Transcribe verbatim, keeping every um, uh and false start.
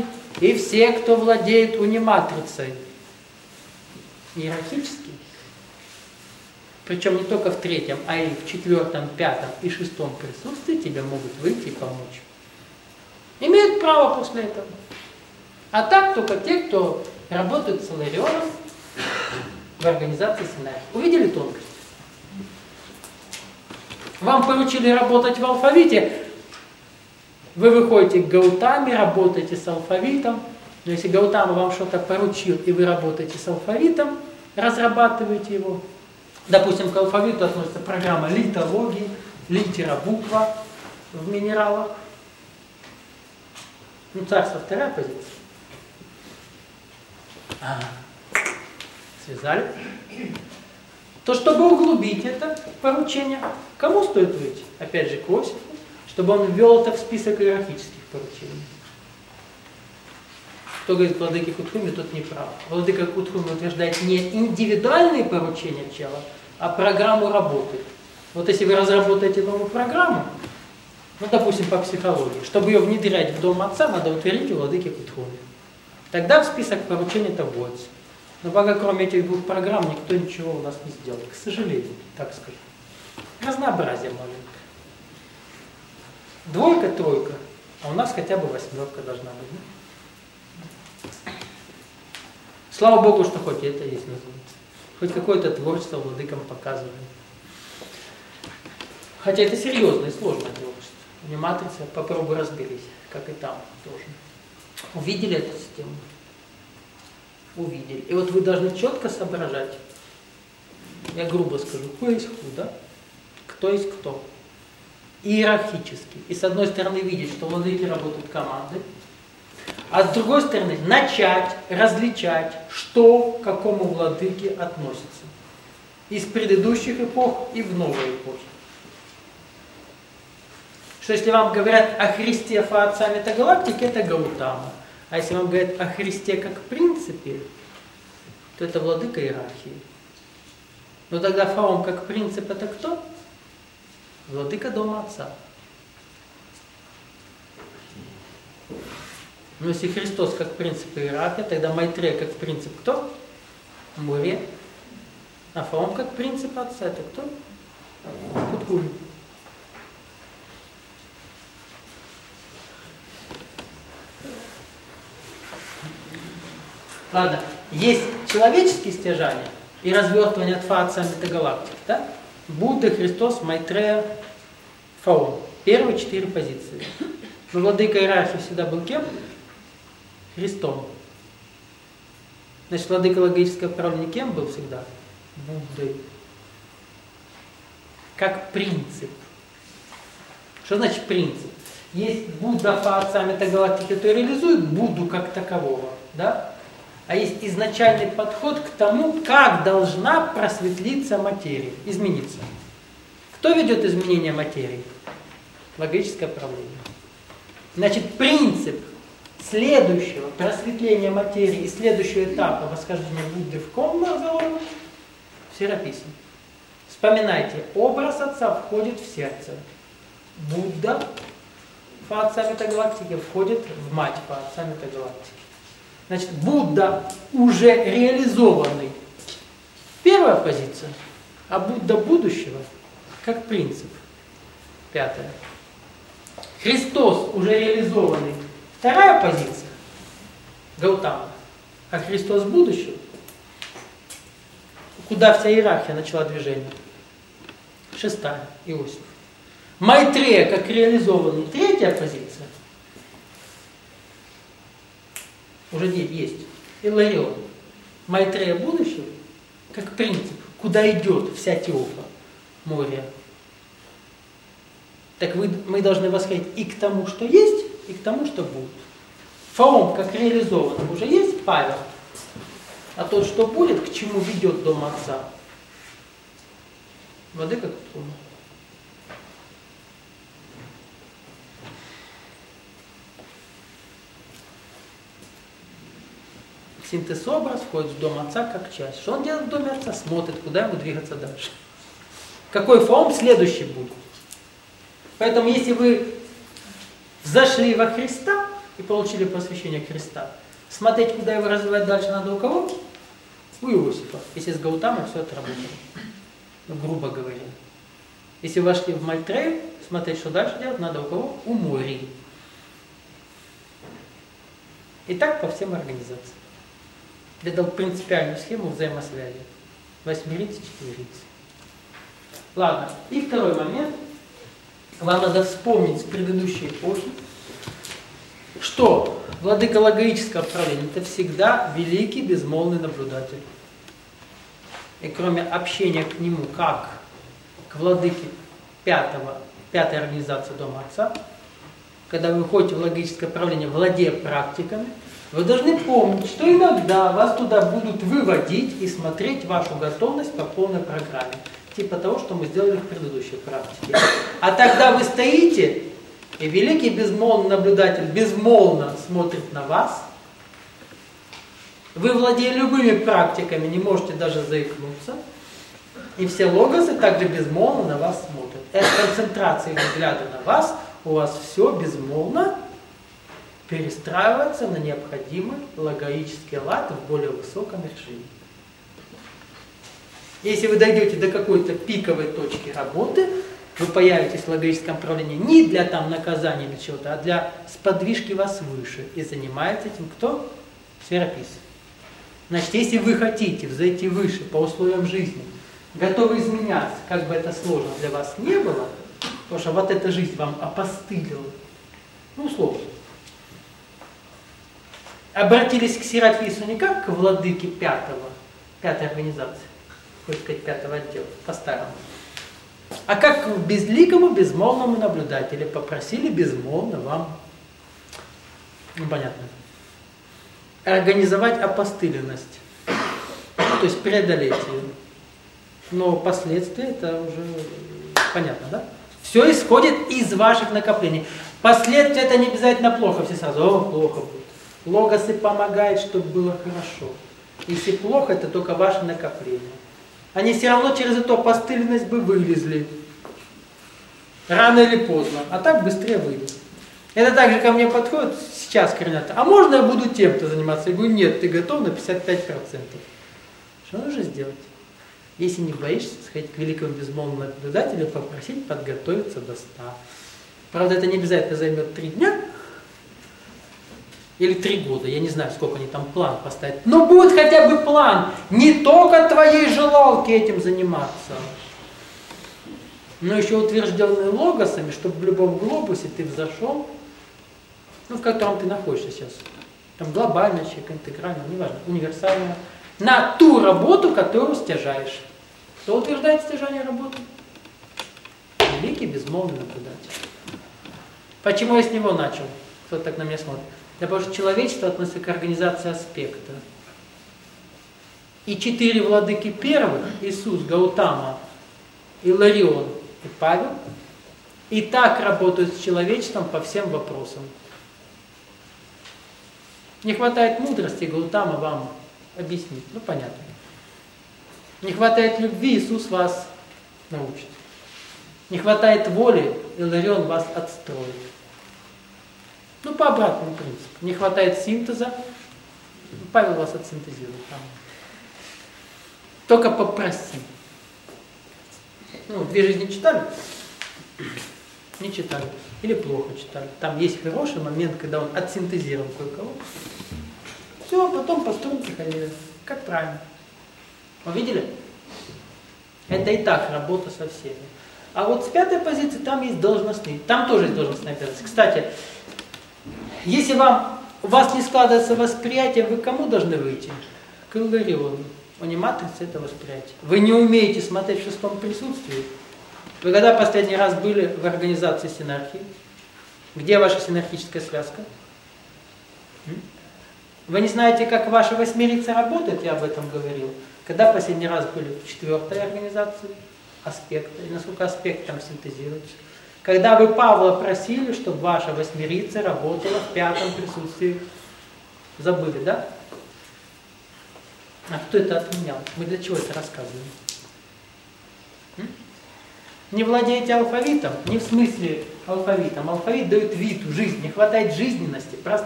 маги и все, кто владеет униматрицей. Иерархически. Причем не только в третьем, а и в четвертом, пятом и шестом присутствии тебе могут выйти и помочь. Имеют право после этого. А так только те, кто работает с Иларионом в организации семинария. Увидели тонкость? Вам поручили работать в алфавите, вы выходите к Гаутаме, работаете с алфавитом. Но если Гаутама вам что-то поручил, и вы работаете с алфавитом, разрабатываете его, допустим, к алфавиту относится программа литологии, литера, буква в минералах. Ну, царство вторая позиция. А, связали. То, чтобы углубить это поручение, кому стоит выйти? Опять же, к Осипу, чтобы он ввел это в список иерархических поручений. Кто говорит владыке Кутхуми, тот не прав. Владыка Кутхуми утверждает не индивидуальные поручения чела, а программу работы. Вот если вы разработаете новую программу, ну, допустим, по психологии, чтобы ее внедрять в дом отца, надо утвердить у владыки Кутхуми. Тогда в список поручений это вводится. Но пока кроме этих двух программ никто ничего у нас не сделал. К сожалению, так скажу. Разнообразие маленькое. Двойка, тройка, а у нас хотя бы восьмерка должна быть. Да? Слава Богу, что хоть это есть называется. Хоть какое-то творчество владыкам показываем. Хотя это серьезное и сложное творчество. Не матрица, попробуй разберись, как и там тоже. Увидели эту систему? Увидели. И вот вы должны четко соображать. Я грубо скажу, кто есть кто, да? Кто есть кто. Иерархически. И с одной стороны видеть, что владыки работают командой, а с другой стороны начать различать, что к какому владыке относится. Из предыдущих эпох и в новые эпохи. Что если вам говорят о Христе Фаотца метагалактики, это Гаутама. А если вам говорят о Христе как принципе, то это владыка иерархии. Но тогда Фаом как принцип это кто? Владыка дома отца. Но если Христос как принцип иерархия, тогда Майтрея как принцип кто? Море. А Фаом как принцип отца это кто? Куткуми. Ладно, есть человеческие стяжания и развертывание от Фаотца метагалактик, да? Будда, Христос, Майтрея, Фаом. Первые четыре позиции. Но владыка иерархии всегда был кем? Христом. Значит, владыка логического правления кем был всегда? Буддой. Как принцип. Что значит принцип? Есть Будда Фаотца метагалактики, который реализует Будду как такового, да? А есть изначальный подход к тому, как должна просветлиться материя, измениться. Кто ведет изменение материи? Логическое правление. Значит, принцип следующего просветления материи и следующего этапа восхождения Будды в Коммазалону все написано. Вспоминайте, образ Отца входит в сердце. Будда Фаотца метагалактики входит в мать Фаотца метагалактики. Значит, Будда уже реализованный. Первая позиция. А Будда будущего как принцип. Пятая. Христос уже реализованный. Вторая позиция. Гаутама. А Христос будущего. Куда вся иерархия начала движение? Шестая. Иосиф. Майтрея как реализованный. Третья позиция. Уже есть. Иларион. Майтрея будущего, как принцип, куда идет вся Теофа, море. Так вы, мы должны восходить и к тому, что есть, и к тому, что будет. Фаом, как реализован, уже есть Павел. А тот, что будет, к чему ведет дом отца? Владыка Кутхуми. Синтез-образ входит в дом отца как часть. Что он делает в доме отца? Смотрит, куда ему двигаться дальше. Какой Фаом следующий будет. Поэтому, если вы взошли во Христа, и получили просвещение креста. Смотреть, куда его развивать дальше надо у кого? У Иосифа. Если с Гаутамой все отработало. Ну, грубо говоря. Если вошли в Майтрею, смотреть, что дальше делать, надо у кого? У Мори. И так по всем организациям. Я дал принципиальную схему взаимосвязи. Восьмерицы, четверицы. Ладно. И второй момент. Вам надо вспомнить с предыдущей эпохи, что владыка логического правления – это всегда великий безмолвный наблюдатель. И кроме общения к нему как к владыке пятого, пятой организации Дома Отца, когда вы входите в логическое правление, владея практиками, вы должны помнить, что иногда вас туда будут выводить и смотреть вашу готовность по полной программе. Типа того, что мы сделали в предыдущей практике. А тогда вы стоите, и великий безмолвный наблюдатель безмолвно смотрит на вас. Вы, владея любыми практиками, не можете даже заикнуться. И все логосы также безмолвно на вас смотрят. И от концентрации взгляда на вас у вас все безмолвно перестраивается на необходимый логический лад в более высоком режиме. Если вы дойдете до какой-то пиковой точки работы, вы появитесь в логическом правлении не для там наказания или чего-то, а для сподвижки вас выше. И занимается этим кто? Сферопис. Значит, если вы хотите взойти выше по условиям жизни, готовы изменяться, как бы это сложно для вас не было, потому что вот эта жизнь вам опостылила, ну, условно, обратились к Серафису не как к владыке пятого, пятой организации, хочется сказать, пятого отдела, по-старому, а как к безликому, безмолвному наблюдателю попросили безмолвно вам, ну, понятно, организовать опостыленность, то есть преодолеть ее. Но последствия это уже понятно, да? Все исходит из ваших накоплений. Последствия это не обязательно плохо, все сразу, о, плохо будет. Логосы помогают, чтобы было хорошо. Если плохо, это только ваше накопление. Они все равно через эту опостыленность бы вылезли. Рано или поздно. А так быстрее вылез. Это также ко мне подходит сейчас координатор. А можно я буду тем-то заниматься? Я говорю, нет, ты готов на пятьдесят пять процентов. Что нужно сделать? Если не боишься, сходить к великому безмолвному наблюдателю, попросить подготовиться до ста. Правда, это не обязательно займет три дня или три года. Я не знаю, сколько они там план поставят. Но будет хотя бы план. Не только твоей желалки этим заниматься, но еще утвержденный логосами, чтобы в любом глобусе ты взошел, ну, в котором ты находишься сейчас. Там глобальный человек, интегральный, неважно, универсальный. На ту работу, которую стяжаешь. Кто утверждает стяжание работы? Великий безмолвный наблюдатель. Почему я с него начал? Кто так на меня смотрит? Да потому что человечество относится к организации аспекта. И четыре владыки первых, Иисус, Гаутама, Иларион и Павел, и так работают с человечеством по всем вопросам. Не хватает мудрости, Гаутама вам объяснить. Ну, понятно. Не хватает любви, Иисус вас научит. Не хватает воли, Иларион вас отстроит. Ну, по обратному принципу. Не хватает синтеза, Павел вас отсинтезирует. Только попроси. Ну, «Две жизни» читали? Не читали. Или плохо читали. Там есть хороший момент, когда он отсинтезировал кое-кого. Все, потом построим приходили. Как правильно. Вы видели? Это и так работа со всеми. А вот с пятой позиции там есть должностные. Там тоже есть должностная обязанность. Кстати, если вам, у вас не складывается восприятие, вы к кому должны выйти? К Илариону. Он не матрица, это восприятие. Вы не умеете смотреть в шестом присутствии. Вы когда последний раз были в организации синархии? Где ваша синархическая связка? Вы не знаете, как ваша восьмерица работает, я об этом говорил. Когда последний раз были в четвертой организации? Аспекты. И насколько аспект там синтезируется. Когда вы Павла просили, чтобы ваша восьмерица работала в пятом присутствии. Забыли, да? А кто это отменял? Мы для чего это рассказываем? М? Не владеете алфавитом? Не в смысле алфавитом. Алфавит дает вид, жизнь. Не хватает жизненности.